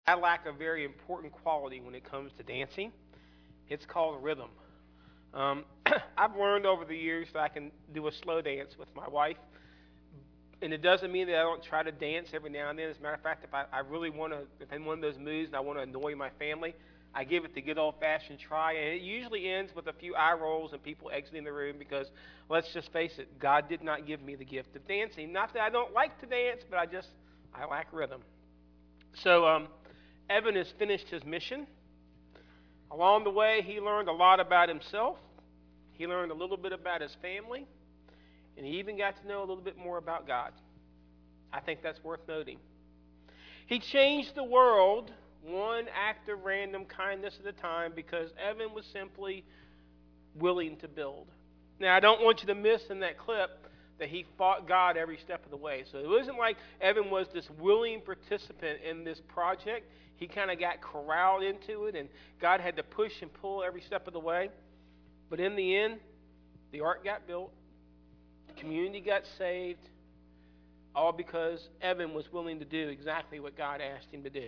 I lack a very important quality when it comes to dancing. It's called rhythm. Um, I've learned over the years that I can do a slow dance with my wife, and it doesn't mean that I don't try to dance every now and then. As a matter of fact, if I really want to, if I'm in one of those moods and I want to annoy my family, I give it the good old-fashioned try, and it usually ends with a few eye rolls and people exiting the room because, let's just face it, God did not give me the gift of dancing. Not that I don't like to dance, but I lack rhythm. So Evan has finished his mission. Along the way, he learned a lot about himself. He learned a little bit about his family, and he even got to know a little bit more about God. I think that's worth noting. He changed the world one act of random kindness at a time because Evan was simply willing to build. Now, I don't want you to miss in that clip that he fought God every step of the way. So it wasn't like Evan was this willing participant in this project. He kind of got corralled into it, and God had to push and pull every step of the way. But in the end, the ark got built, the community got saved, all because Evan was willing to do exactly what God asked him to do.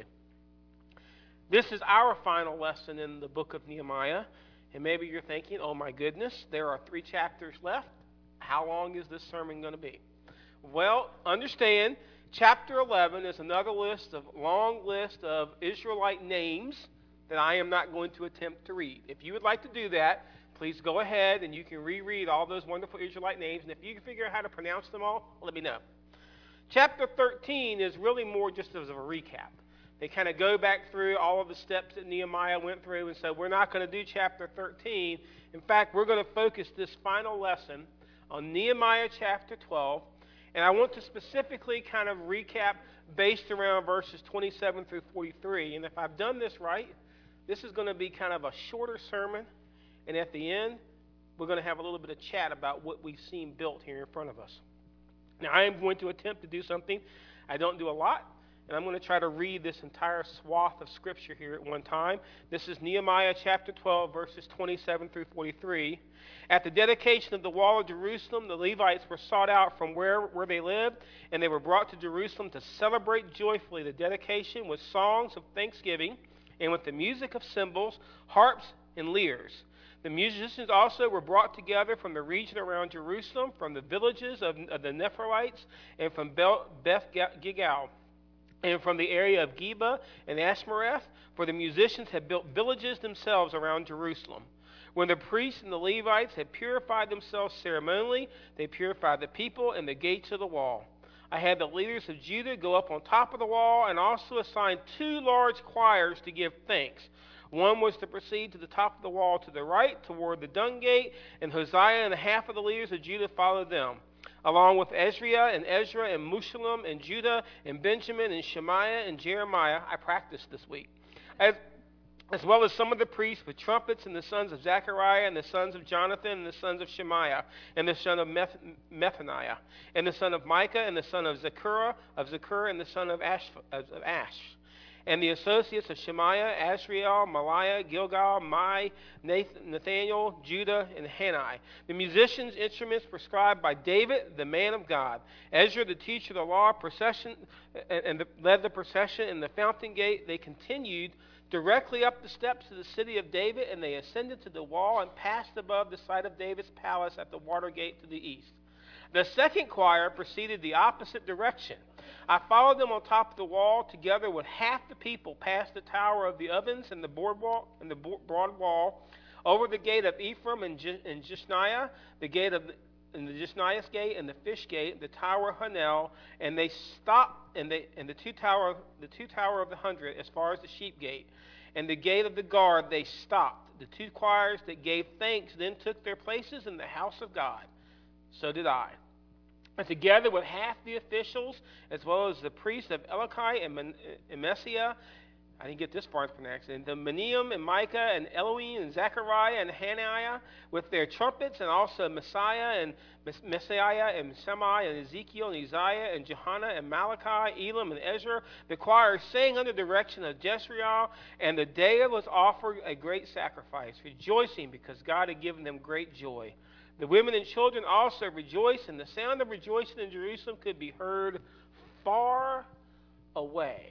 This is our final lesson in the book of Nehemiah. And maybe you're thinking, oh my goodness, there are 3 chapters left. How long is this sermon going to be? Well, understand, chapter 11 is another long list of Israelite names that I am not going to attempt to read. If you would like to do that, please go ahead and you can reread all those wonderful Israelite names. And if you can figure out how to pronounce them all, let me know. Chapter 13 is really more just as a recap. They kind of go back through all of the steps that Nehemiah went through, and so we're not going to do chapter 13. In fact, we're going to focus this final lesson on Nehemiah chapter 12, and I want to specifically kind of recap based around verses 27 through 43. And if I've done this right, this is going to be kind of a shorter sermon, and at the end, we're going to have a little bit of chat about what we've seen built here in front of us. Now, I am going to attempt to do something I don't do a lot, and I'm going to try to read this entire swath of Scripture here at one time. This is Nehemiah chapter 12, verses 27 through 43. At the dedication of the wall of Jerusalem, the Levites were sought out from where they lived, and they were brought to Jerusalem to celebrate joyfully the dedication with songs of thanksgiving and with the music of cymbals, harps, and lyres. The musicians also were brought together from the region around Jerusalem, from the villages of the Nephilites, and from Beth Gigal, and from the area of Geba and Ashmereth, for the musicians had built villages themselves around Jerusalem. When the priests and the Levites had purified themselves ceremonially, they purified the people and the gates of the wall. I had the leaders of Judah go up on top of the wall and also assigned 2 large choirs to give thanks. One was to proceed to the top of the wall to the right, toward the dung gate, and Hosea and half of the leaders of Judah followed them, along with Ezra and Meshullam and Judah and Benjamin and Shemaiah and Jeremiah. I practiced this week. As well as some of the priests with trumpets, and the sons of Zechariah, and the sons of Jonathan, and the sons of Shemaiah, and the son of Methaniah, and the son of Micah, and the son of Zechariah, and the son of Ash, and the associates of Shemaiah, Asriel, Maliah, Gilgal, Mai, Nathaniel, Judah, and Hanai. The musicians' instruments prescribed by David, the man of God. Ezra, the teacher of the law, led the procession in the fountain gate. They continued directly up the steps of the city of David, and they ascended to the wall and passed above the site of David's palace at the water gate to the east. The second choir proceeded the opposite direction. I followed them on top of the wall, together with half the people, past the tower of the ovens and the broad wall, over the gate of Ephraim and Jeshniah, the gate of the Jeshniah's gate and the fish gate, the tower of Hanel, and they stopped and the two tower of the 100 as far as the sheep gate, and the gate of the guard they stopped. The 2 choirs that gave thanks then took their places in the house of God. So did I. And together with half the officials, as well as the priests of Elikai and Messiah, I didn't get this far in pronunciation, the Meneum and Micah and Elohim and Zechariah and Hananiah with their trumpets, and also Messiah and Messiah and Shammai and Ezekiel and Isaiah and Johanna and Malachi, Elam and Ezra. The choir sang under the direction of Jezreel, and the day was offered a great sacrifice, rejoicing because God had given them great joy. The women and children also rejoiced, and the sound of rejoicing in Jerusalem could be heard far away.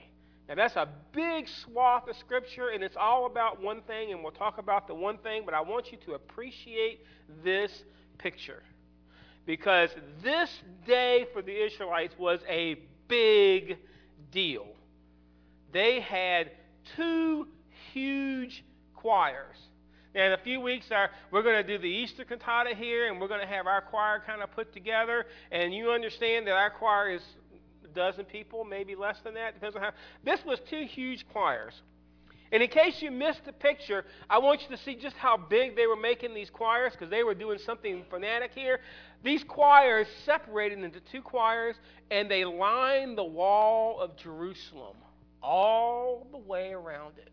Now, that's a big swath of Scripture, and it's all about one thing, and we'll talk about the one thing, but I want you to appreciate this picture. Because this day for the Israelites was a big deal. They had 2 huge choirs. Now, in a few weeks, we're going to do the Easter cantata here, and we're going to have our choir kind of put together. And you understand that our choir is a dozen people, maybe less than that, depends on how. This was 2 huge choirs. And in case you missed the picture, I want you to see just how big they were making these choirs, because they were doing something fanatic here. These choirs separated into 2 choirs, and they lined the wall of Jerusalem all the way around it.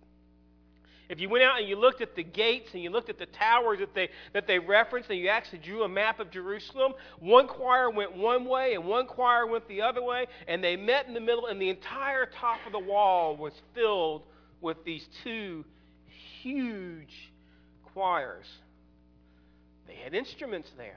If you went out and you looked at the gates and you looked at the towers that they referenced, and you actually drew a map of Jerusalem, one choir went one way and one choir went the other way, and they met in the middle, and the entire top of the wall was filled with these 2 huge choirs. They had instruments there.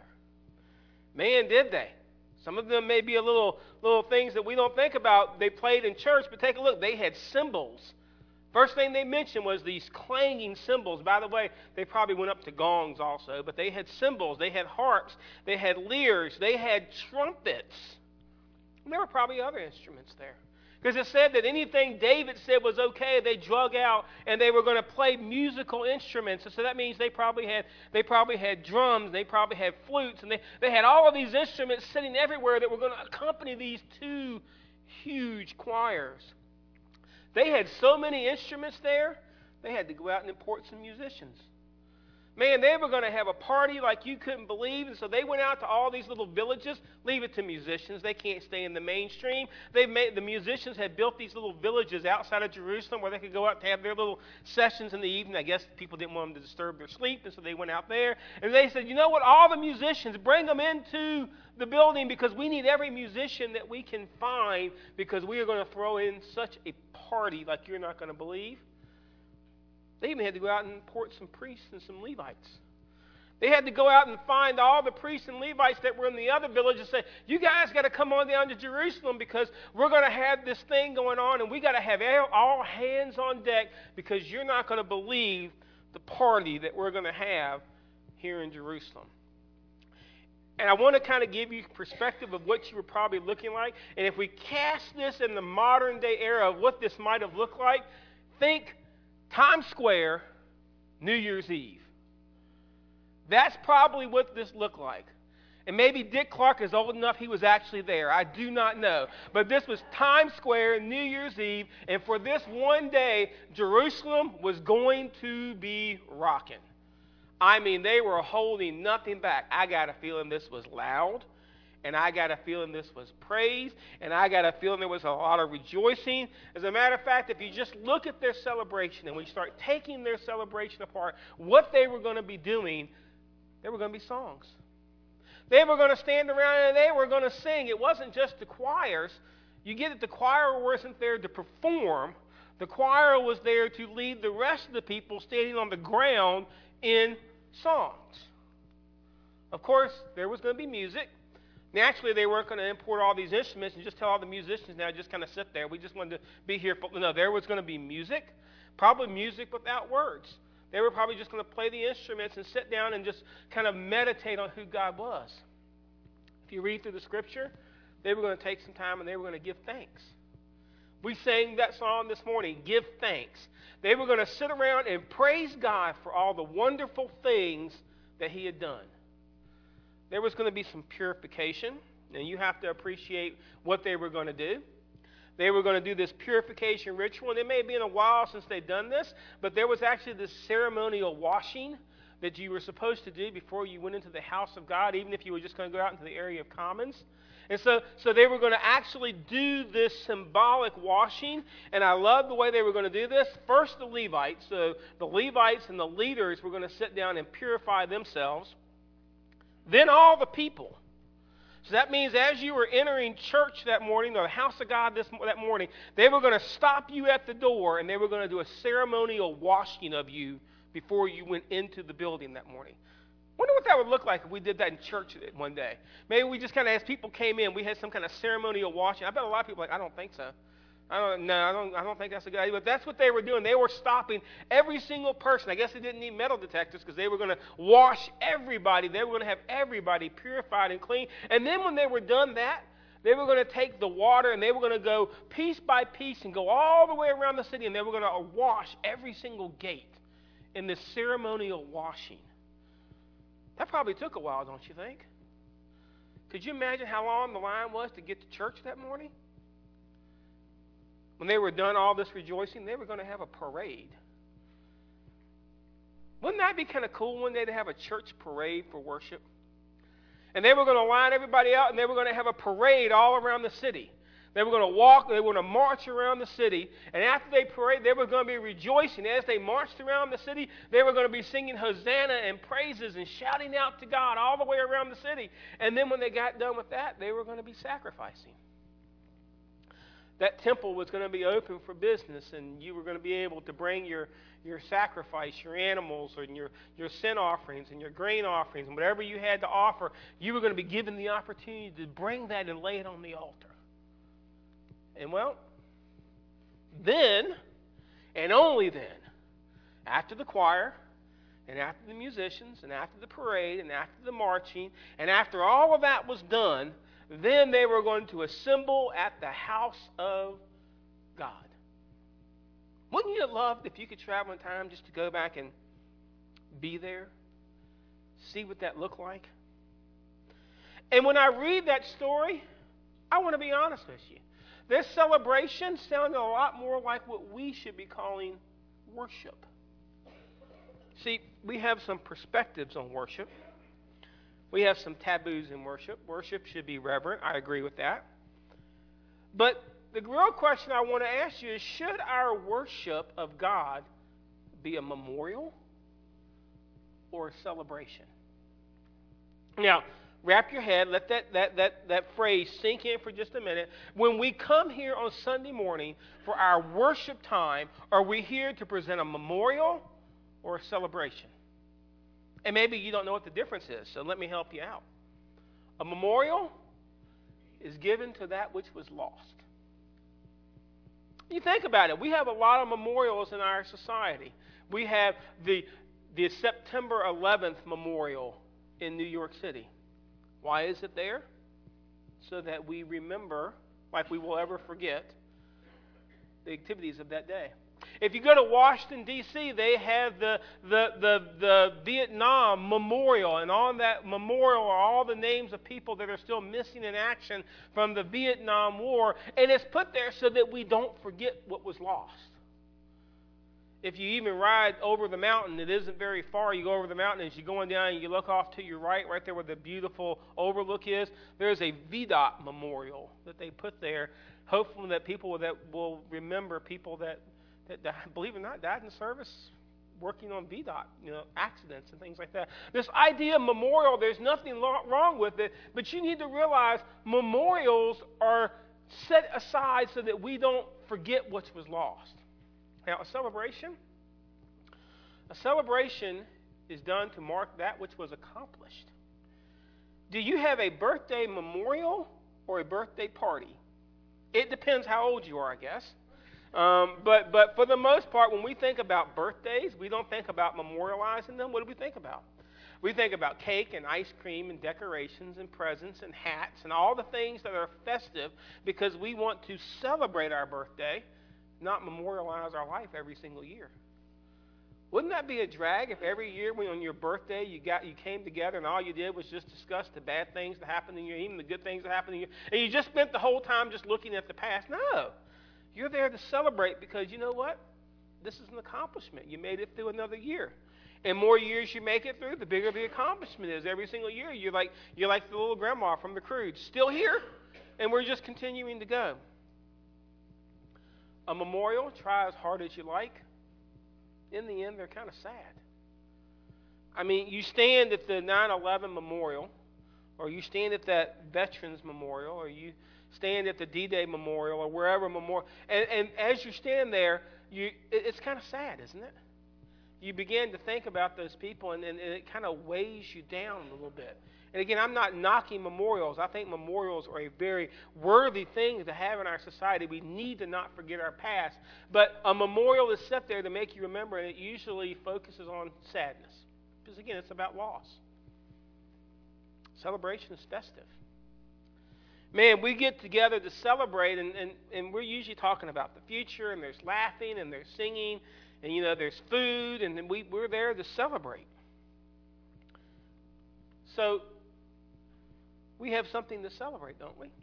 Man, did they. Some of them may be little things that we don't think about. They played in church, but take a look. They had cymbals. First thing they mentioned was these clanging cymbals. By the way, they probably went up to gongs also, but they had cymbals, they had harps, they had lyres, they had trumpets. And there were probably other instruments there. Because it said that anything David said was okay, they drug out, and they were going to play musical instruments. And so that means they probably had drums, they probably had flutes, and they had all of these instruments sitting everywhere that were going to accompany these 2 huge choirs. They had so many instruments there, they had to go out and import some musicians. Man, they were going to have a party like you couldn't believe, and so they went out to all these little villages. Leave it to musicians. They can't stay in the mainstream. The musicians had built these little villages outside of Jerusalem where they could go out to have their little sessions in the evening. I guess people didn't want them to disturb their sleep, and so they went out there. And they said, you know what, all the musicians, bring them into the building, because we need every musician that we can find, because we are going to throw in such a party like you're not going to believe. They even had to go out and import some priests and some Levites. They had to go out and find all the priests and Levites that were in the other villages and say, you guys got to come on down to Jerusalem, because we're going to have this thing going on, and we got to have all hands on deck, because you're not going to believe the party that we're going to have here in Jerusalem. And I want to kind of give you perspective of what you were probably looking like. And if we cast this in the modern day era of what this might have looked like, think Times Square, New Year's Eve. That's probably what this looked like. And maybe Dick Clark is old enough he was actually there. I do not know. But this was Times Square, New Year's Eve, and for this one day, Jerusalem was going to be rocking. I mean, they were holding nothing back. I got a feeling this was loud, and I got a feeling this was praise, and I got a feeling there was a lot of rejoicing. As a matter of fact, if you just look at their celebration and we start taking their celebration apart, what they were going to be doing, there were going to be songs. They were going to stand around and they were going to sing. It wasn't just the choirs. You get it, the choir wasn't there to perform. The choir was there to lead the rest of the people standing on the ground in songs. Of course, there was going to be music. Naturally, they weren't going to import all these instruments and just tell all the musicians now just kind of sit there. We just wanted to be here. No, there was going to be music, probably music without words. They were probably just going to play the instruments and sit down and just kind of meditate on who God was. If you read through the Scripture, they were going to take some time and they were going to give thanks. We sang that song this morning, Give Thanks. They were going to sit around and praise God for all the wonderful things that He had done. There was going to be some purification, and you have to appreciate what they were going to do. They were going to do this purification ritual, and it may have been a while since they'd done this, but there was actually this ceremonial washing that you were supposed to do before you went into the house of God, even if you were just going to go out into the area of commons. And so they were going to actually do this symbolic washing, and I love the way they were going to do this. First, the Levites. So the Levites and the leaders were going to sit down and purify themselves. Then all the people. So that means as you were entering church that morning, or the house of God that morning, they were going to stop you at the door, and they were going to do a ceremonial washing of you before you went into the building that morning. Wonder what that would look like if we did that in church one day. Maybe we just kind of, as people came in, we had some kind of ceremonial washing. I bet a lot of people are like, I don't think so. I don't think that's a good idea. But that's what they were doing. They were stopping every single person. I guess they didn't need metal detectors because they were going to wash everybody. They were going to have everybody purified and clean. And then when they were done that, they were going to take the water and they were going to go piece by piece and go all the way around the city, and they were going to wash every single gate in this ceremonial washing. That probably took a while, don't you think? Could you imagine how long the line was to get to church that morning? When they were done all this rejoicing, they were going to have a parade. Wouldn't that be kind of cool one day to have a church parade for worship? And they were going to line everybody out, and they were going to have a parade all around the city. They were going to walk, they were going to march around the city, and after they parade, they were going to be rejoicing. As they marched around the city, they were going to be singing Hosanna and praises and shouting out to God all the way around the city. And then when they got done with that, they were going to be sacrificing. That temple was going to be open for business, and you were going to be able to bring your sacrifice, your animals, or your sin offerings and your grain offerings, and whatever you had to offer, you were going to be given the opportunity to bring that and lay it on the altar. And well, then, and only then, after the choir, and after the musicians, and after the parade, and after the marching, and after all of that was done, then they were going to assemble at the house of God. Wouldn't you have loved if you could travel in time just to go back and be there? See what that looked like? And when I read that story, I want to be honest with you. This celebration sounded a lot more like what we should be calling worship. See, we have some perspectives on worship. We have some taboos in worship. Worship should be reverent. I agree with that. But the real question I want to ask you is, should our worship of God be a memorial or a celebration? Now, wrap your head, let that phrase sink in for just a minute. When we come here on Sunday morning for our worship time, are we here to present a memorial or a celebration? And maybe you don't know what the difference is, so let me help you out. A memorial is given to that which was lost. You think about it. We have a lot of memorials in our society. We have the September 11th memorial in New York City. Why is it there? So that we remember, like we will ever forget, the activities of that day. If you go to Washington, D.C., they have the Vietnam Memorial, and on that memorial are all the names of people that are still missing in action from the Vietnam War, and it's put there so that we don't forget what was lost. If you even ride over the mountain, it isn't very far. You go over the mountain, as you're going down, and you look off to your right there where the beautiful overlook is, there's a VDOT Memorial that they put there, hopefully that people that will remember people that believe it or not, died in service working on VDOT, accidents and things like that. This idea of memorial, there's nothing wrong with it, but you need to realize memorials are set aside so that we don't forget what was lost. Now, a celebration is done to mark that which was accomplished. Do you have a birthday memorial or a birthday party? It depends how old you are, I guess. But for the most part, when we think about birthdays, we don't think about memorializing them. What do we think about? We think about cake and ice cream and decorations and presents and hats and all the things that are festive because we want to celebrate our birthday, not memorialize our life every single year. Wouldn't that be a drag if every year when on your birthday you came together and all you did was just discuss the bad things that happened in your, even the good things that happened in your, and you just spent the whole time just looking at the past? No. You're there to celebrate because you know what? This is an accomplishment. You made it through another year. And more years you make it through, the bigger the accomplishment is. Every single year you're like the little grandma from the Croods, still here, and we're just continuing to go. A memorial, try as hard as you like. In the end, they're kind of sad. I mean, you stand at the 9/11 memorial, or you stand at that Veterans Memorial, or you stand at the D-Day Memorial, or wherever memorial, and as you stand there, it's kind of sad, isn't it? You begin to think about those people, and it kind of weighs you down a little bit. And again, I'm not knocking memorials. I think memorials are a very worthy thing to have in our society. We need to not forget our past. But a memorial is set there to make you remember, and it usually focuses on sadness. Because again, it's about loss. Celebration is festive. Man, we get together to celebrate, and we're usually talking about the future, and there's laughing, and there's singing, and, there's food, and then we're there to celebrate. So, we have something to celebrate, don't we?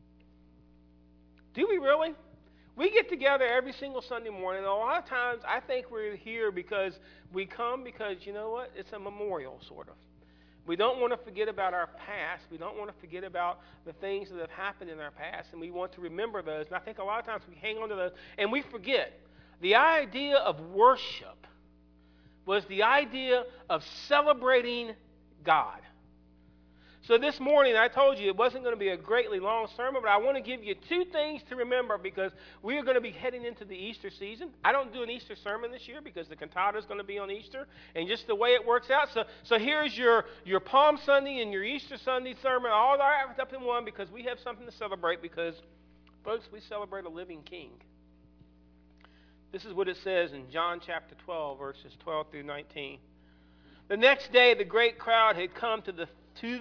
Do we really? We get together every single Sunday morning, and a lot of times I think we're here because we come because, you know what? It's a memorial, sort of. We don't want to forget about our past. We don't want to forget about the things that have happened in our past, and we want to remember those. And I think a lot of times we hang on to those, and we forget. The idea of worship was the idea of celebrating God. So this morning, I told you it wasn't going to be a greatly long sermon, but I want to give you two things to remember because we are going to be heading into the Easter season. I don't do an Easter sermon this year because the cantata is going to be on Easter, and just the way it works out. So here's your Palm Sunday and your Easter Sunday sermon all wrapped up in one because we have something to celebrate because, folks, we celebrate a living King. This is what it says in John chapter 12, verses 12 through 19. The next day, the great crowd had come to the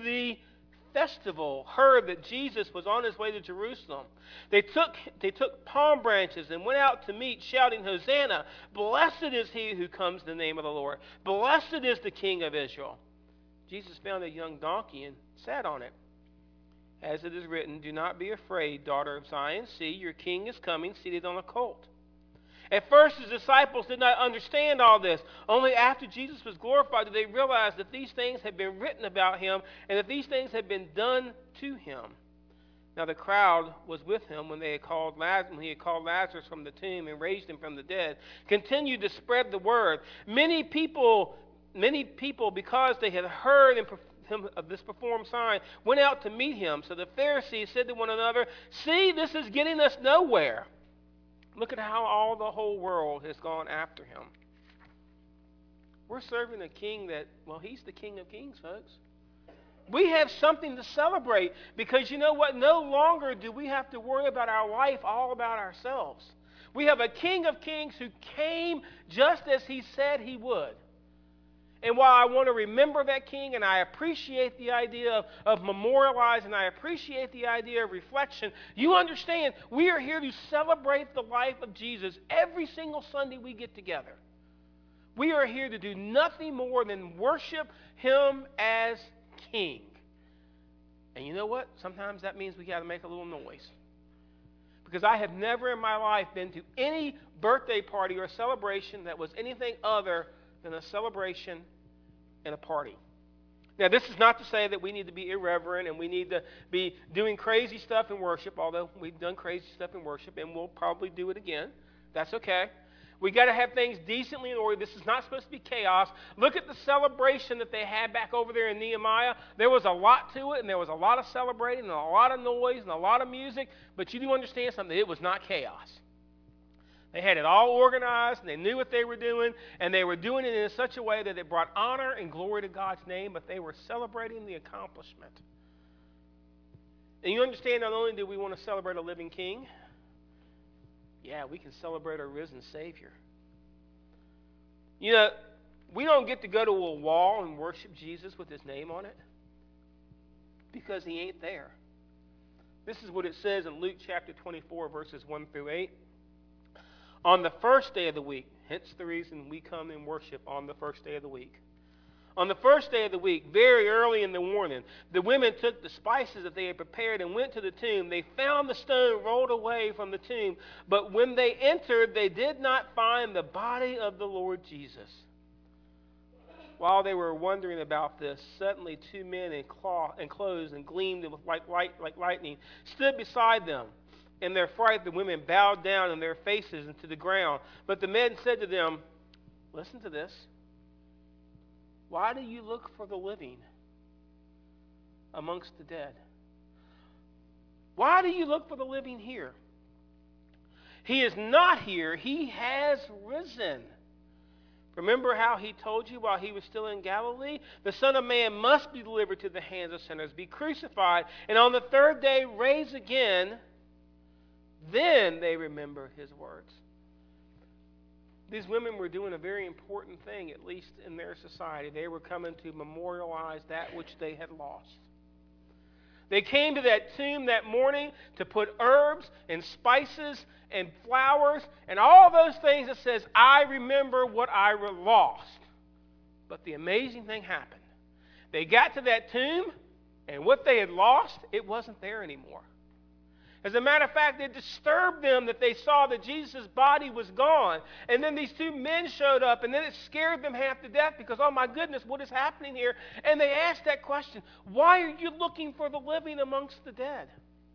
festival, heard that Jesus was on his way to Jerusalem. They took palm branches and went out to meet, shouting, "Hosanna! Blessed is he who comes in the name of the Lord. Blessed is the King of Israel." Jesus found a young donkey and sat on it. As it is written, "Do not be afraid, daughter of Zion. See, your king is coming, seated on a colt." At first, his disciples did not understand all this. Only after Jesus was glorified did they realize that these things had been written about him and that these things had been done to him. Now the crowd was with him when he had called Lazarus from the tomb and raised him from the dead, continued to spread the word. Many people, because they had heard him of this performed sign, went out to meet him. So the Pharisees said to one another, "See, this is getting us nowhere. Look at how the whole world has gone after him." We're serving a king he's the King of Kings, folks. We have something to celebrate because you know what? No longer do we have to worry about our life all about ourselves. We have a King of Kings who came just as he said he would. And while I want to remember that king, and I appreciate the idea of memorializing, I appreciate the idea of reflection, you understand we are here to celebrate the life of Jesus every single Sunday we get together. We are here to do nothing more than worship him as king. And you know what? Sometimes that means we got to make a little noise. Because I have never in my life been to any birthday party or celebration that was anything other than a celebration and a party. Now, this is not to say that we need to be irreverent and we need to be doing crazy stuff in worship, although we've done crazy stuff in worship and we'll probably do it again. That's okay. We got to have things decently in order. This is not supposed to be chaos. Look at the celebration that they had back over there in Nehemiah. There was a lot to it, and there was a lot of celebrating and a lot of noise and a lot of music, but you do understand something. It was not chaos. They had it all organized, and they knew what they were doing, and they were doing it in such a way that it brought honor and glory to God's name, but they were celebrating the accomplishment. And you understand, not only do we want to celebrate a living king, we can celebrate our risen Savior. You know, we don't get to go to a wall and worship Jesus with his name on it because he ain't there. This is what it says in Luke chapter 24, verses 1 through 8. On the first day of the week, hence the reason we come and worship on the first day of the week. On the first day of the week, very early in the morning, the women took the spices that they had prepared and went to the tomb. They found the stone rolled away from the tomb, but when they entered, they did not find the body of the Lord Jesus. While they were wondering about this, suddenly two men in clothes and gleamed like lightning stood beside them. In their fright, the women bowed down on their faces into the ground. But the men said to them, listen to this. Why do you look for the living amongst the dead? Why do you look for the living here? He is not here. He has risen. Remember how he told you while he was still in Galilee? The Son of Man must be delivered to the hands of sinners, be crucified, and on the third day raised again. Then they remember his words. These women were doing a very important thing, at least in their society. They were coming to memorialize that which they had lost. They came to that tomb that morning to put herbs and spices and flowers and all those things that says, I remember what I lost. But the amazing thing happened. They got to that tomb, and what they had lost, it wasn't there anymore. As a matter of fact, it disturbed them that they saw that Jesus' body was gone. And then these two men showed up, and then it scared them half to death because, oh my goodness, what is happening here? And they asked that question, why are you looking for the living amongst the dead?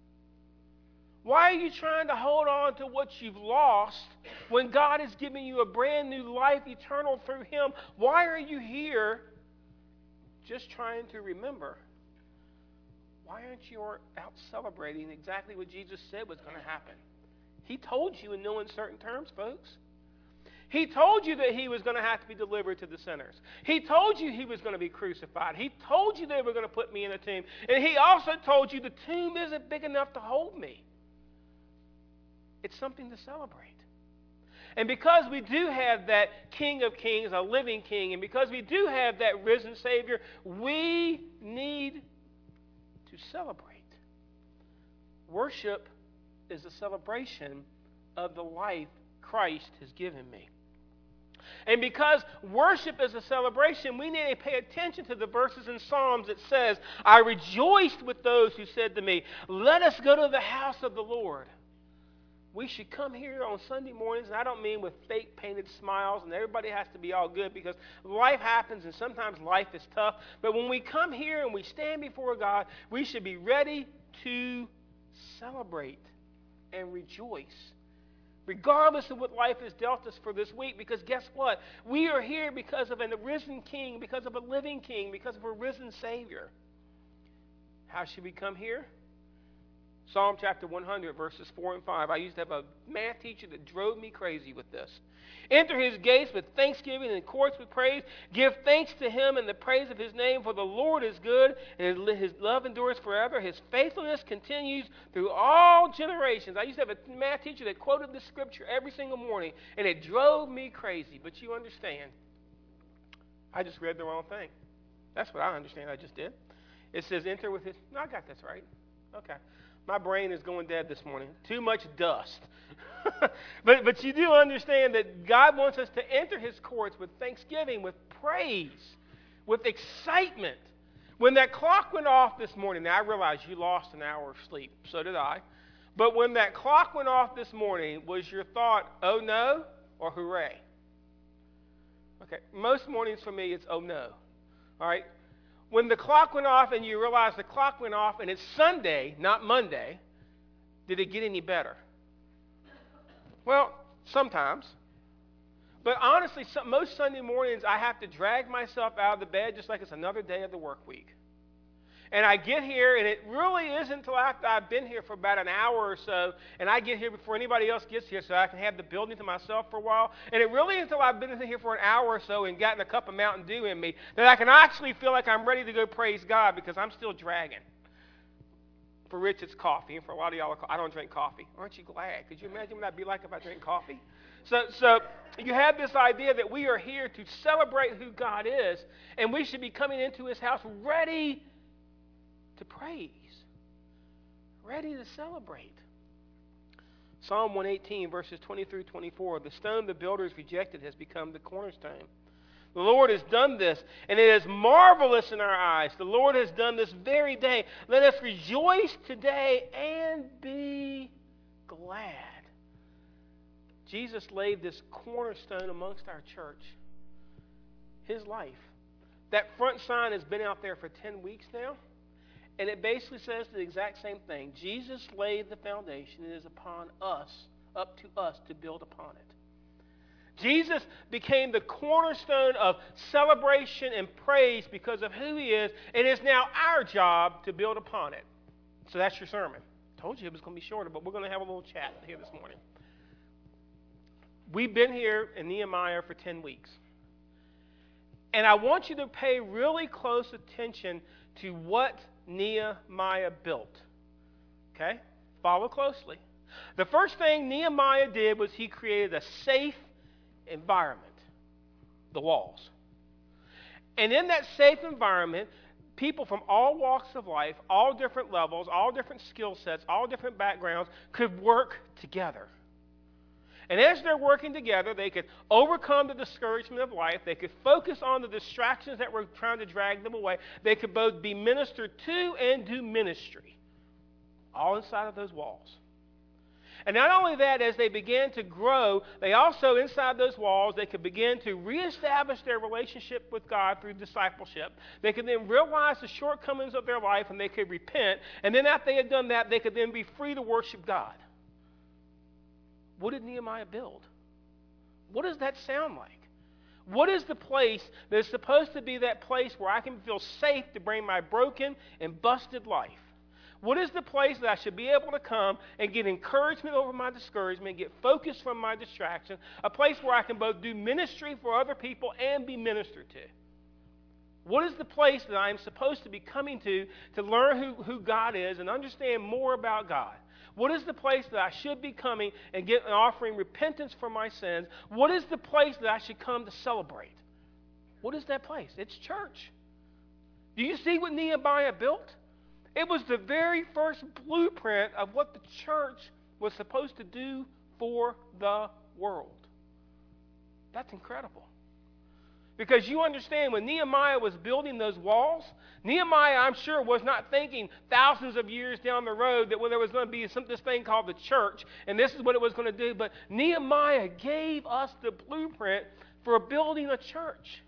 Why are you trying to hold on to what you've lost when God is giving you a brand new life eternal through him? Why are you here just trying to remember? Why aren't you out celebrating exactly what Jesus said was going to happen? He told you in no uncertain terms, folks. He told you that he was going to have to be delivered to the sinners. He told you he was going to be crucified. He told you they were going to put me in a tomb. And he also told you the tomb isn't big enough to hold me. It's something to celebrate. And because we do have that King of Kings, a living King, and because we do have that risen Savior, we need to celebrate. Worship is a celebration of the life Christ has given me. And because worship is a celebration, we need to pay attention to the verses in Psalms that says, I rejoiced with those who said to me, let us go to the house of the Lord. We should come here on Sunday mornings, and I don't mean with fake painted smiles, and everybody has to be all good because life happens and sometimes life is tough. But when we come here and we stand before God, we should be ready to celebrate and rejoice, regardless of what life has dealt us for this week. Because guess what? We are here because of a risen King, because of a living King, because of a risen Savior. How should we come here? Psalm chapter 100, verses 4 and 5. I used to have a math teacher that drove me crazy with this. Enter his gates with thanksgiving and courts with praise. Give thanks to him in the praise of his name, for the Lord is good, and his love endures forever. His faithfulness continues through all generations. I used to have a math teacher that quoted this scripture every single morning, and it drove me crazy. But you understand, I just read the wrong thing. That's what I understand I just did. It says, enter with his... No, I got this right. Okay. My brain is going dead this morning. Too much dust. but you do understand that God wants us to enter his courts with thanksgiving, with praise, with excitement. When that clock went off this morning, now I realize you lost an hour of sleep. So did I. But when that clock went off this morning, was your thought, oh no, or hooray? Okay, most mornings for me it's oh no. All right? When the clock went off and you realize the clock went off and it's Sunday, not Monday, did it get any better? Well, sometimes. But honestly, most Sunday mornings I have to drag myself out of the bed just like it's another day of the work week. And I get here, and it really isn't until after I've been here for about an hour or so, and I get here before anybody else gets here so I can have the building to myself for a while. And it really isn't until I've been here for an hour or so and gotten a cup of Mountain Dew in me that I can actually feel like I'm ready to go praise God because I'm still dragging. For Rich, it's coffee, and for a lot of y'all, I don't drink coffee. Aren't you glad? Could you imagine what I'd be like if I drank coffee? So you have this idea that we are here to celebrate who God is, and we should be coming into his house ready to praise, ready to celebrate. Psalm 118, verses 20 through 24. The stone the builders rejected has become the cornerstone. The Lord has done this, and it is marvelous in our eyes. The Lord has done this very day. Let us rejoice today and be glad. Jesus laid this cornerstone amongst our church, his life. That front sign has been out there for 10 weeks now. And it basically says the exact same thing. Jesus laid the foundation. It is upon us, up to us, to build upon it. Jesus became the cornerstone of celebration and praise because of who he is. And it is now our job to build upon it. So that's your sermon. I told you it was going to be shorter, but we're going to have a little chat here this morning. We've been here in Nehemiah for 10 weeks. And I want you to pay really close attention to what Nehemiah built. Okay? Follow closely. The first thing Nehemiah did was he created a safe environment, the walls. And in that safe environment, people from all walks of life, all different levels, all different skill sets, all different backgrounds could work together. And as they're working together, they could overcome the discouragement of life. They could focus on the distractions that were trying to drag them away. They could both be ministered to and do ministry, all inside of those walls. And not only that, as they began to grow, they also, inside those walls, they could begin to reestablish their relationship with God through discipleship. They could then realize the shortcomings of their life, and they could repent. And then after they had done that, they could then be free to worship God. What did Nehemiah build? What does that sound like? What is the place that is supposed to be that place where I can feel safe to bring my broken and busted life? What is the place that I should be able to come and get encouragement over my discouragement, get focus from my distraction, a place where I can both do ministry for other people and be ministered to? What is the place that I am supposed to be coming to learn who God is and understand more about God? What is the place that I should be coming and offering repentance for my sins? What is the place that I should come to celebrate? What is that place? It's church. Do you see what Nehemiah built? It was the very first blueprint of what the church was supposed to do for the world. That's incredible. Because you understand, when Nehemiah was building those walls, Nehemiah, I'm sure, was not thinking thousands of years down the road that there was going to be this thing called the church, and this is what it was going to do. But Nehemiah gave us the blueprint for building a church.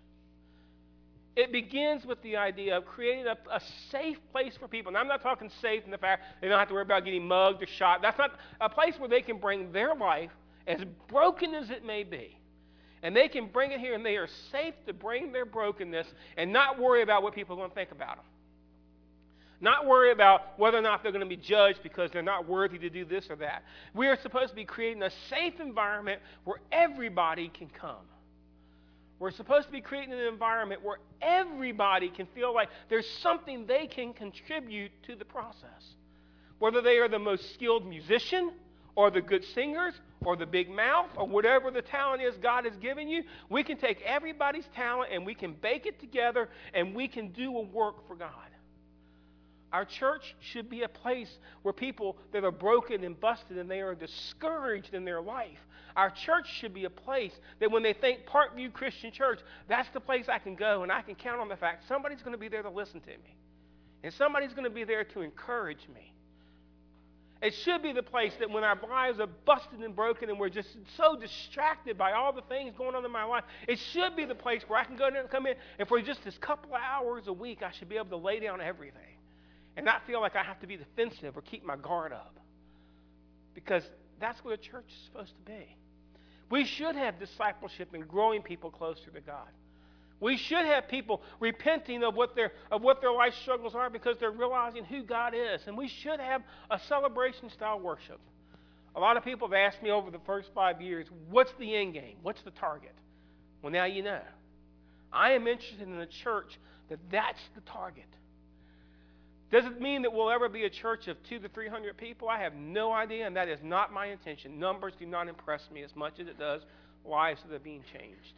It begins with the idea of creating a safe place for people. And I'm not talking safe in the fact they don't have to worry about getting mugged or shot. That's not a place where they can bring their life, as broken as it may be, and they can bring it here, and they are safe to bring their brokenness and not worry about what people are going to think about them. Not worry about whether or not they're going to be judged because they're not worthy to do this or that. We are supposed to be creating a safe environment where everybody can come. We're supposed to be creating an environment where everybody can feel like there's something they can contribute to the process. Whether they are the most skilled musician, or the good singers, or the big mouth, or whatever the talent is God has given you, we can take everybody's talent and we can bake it together and we can do a work for God. Our church should be a place where people that are broken and busted and they are discouraged in their life. Our church should be a place that when they think Parkview Christian Church, that's the place I can go and I can count on the fact somebody's going to be there to listen to me. And somebody's going to be there to encourage me. It should be the place that when our lives are busted and broken and we're just so distracted by all the things going on in my life, it should be the place where I can go in and come in, and for just this couple of hours a week, I should be able to lay down everything and not feel like I have to be defensive or keep my guard up. Because that's what a church is supposed to be. We should have discipleship and growing people closer to God. We should have people repenting of what their life struggles are because they're realizing who God is. And we should have a celebration-style worship. A lot of people have asked me over the first 5 years, what's the end game? What's the target? Well, now you know. I am interested in a church that's the target. Does it mean that we'll ever be a church of 200 to 300 people? I have no idea, and that is not my intention. Numbers do not impress me as much as it does lives that are being changed.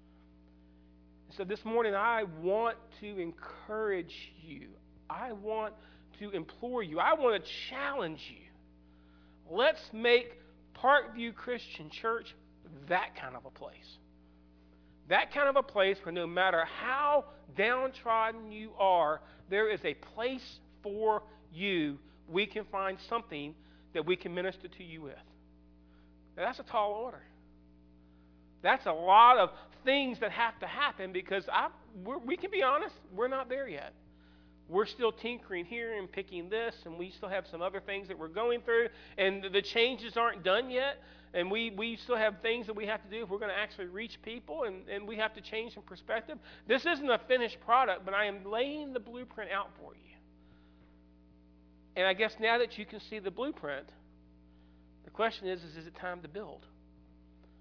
So this morning, I want to encourage you. I want to implore you. I want to challenge you. Let's make Parkview Christian Church that kind of a place. That kind of a place where no matter how downtrodden you are, there is a place for you. We can find something that we can minister to you with. Now, that's a tall order. That's a lot of things that have to happen because we can be honest, we're not there yet. We're still tinkering here and picking this, and we still have some other things that we're going through, and the changes aren't done yet, and we still have things that we have to do if we're going to actually reach people, and we have to change some perspective. This isn't a finished product, but I am laying the blueprint out for you. And I guess now that you can see the blueprint, the question is it time to build?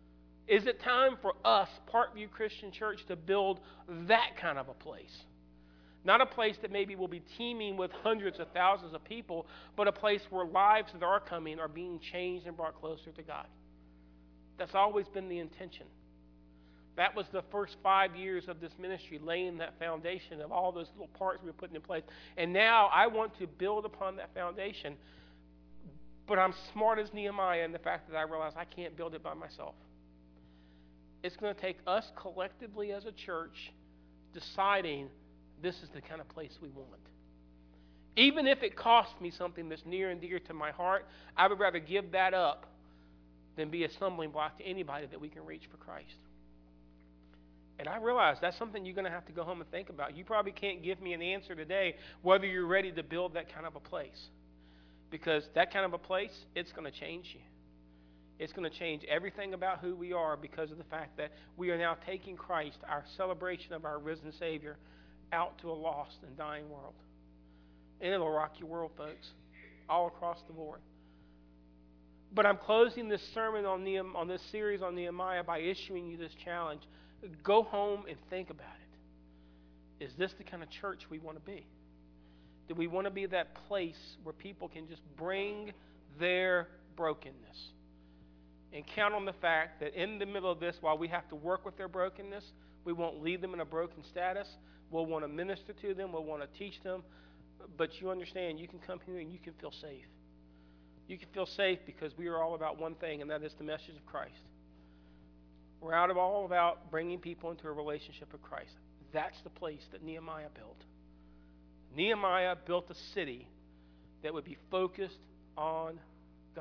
Is it time for us, Parkview Christian Church, to build that kind of a place? Not a place that maybe will be teeming with hundreds of thousands of people, but a place where lives that are coming are being changed and brought closer to God. That's always been the intention. That was the first 5 years of this ministry, laying that foundation of all those little parts we were putting in place. And now I want to build upon that foundation, but I'm smart as Nehemiah in the fact that I realize I can't build it by myself. It's going to take us collectively as a church deciding this is the kind of place we want. Even if it costs me something that's near and dear to my heart, I would rather give that up than be a stumbling block to anybody that we can reach for Christ. And I realize that's something you're going to have to go home and think about. You probably can't give me an answer today whether you're ready to build that kind of a place. Because that kind of a place, it's going to change you. It's going to change everything about who we are because of the fact that we are now taking Christ, our celebration of our risen Savior, out to a lost and dying world. And it'll rock your world, folks, all across the board. But I'm closing this sermon on this series on Nehemiah by issuing you this challenge. Go home and think about it. Is this the kind of church we want to be? Do we want to be that place where people can just bring their brokenness and count on the fact that in the middle of this, while we have to work with their brokenness, we won't leave them in a broken status. We'll want to minister to them. We'll want to teach them. But you understand, you can come here and you can feel safe. You can feel safe because we are all about one thing, and that is the message of Christ. We're all about bringing people into a relationship with Christ. That's the place that Nehemiah built. Nehemiah built a city that would be focused on God.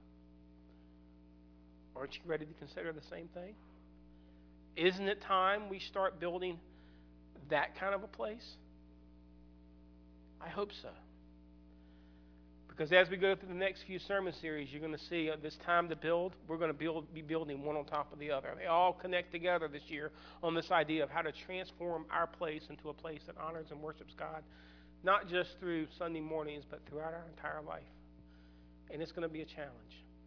Aren't you ready to consider the same thing? Isn't it time we start building that kind of a place? I hope so. Because as we go through the next few sermon series, you're going to see this time to build, we're going to be building one on top of the other. They all connect together this year on this idea of how to transform our place into a place that honors and worships God, not just through Sunday mornings, but throughout our entire life. And it's going to be a challenge.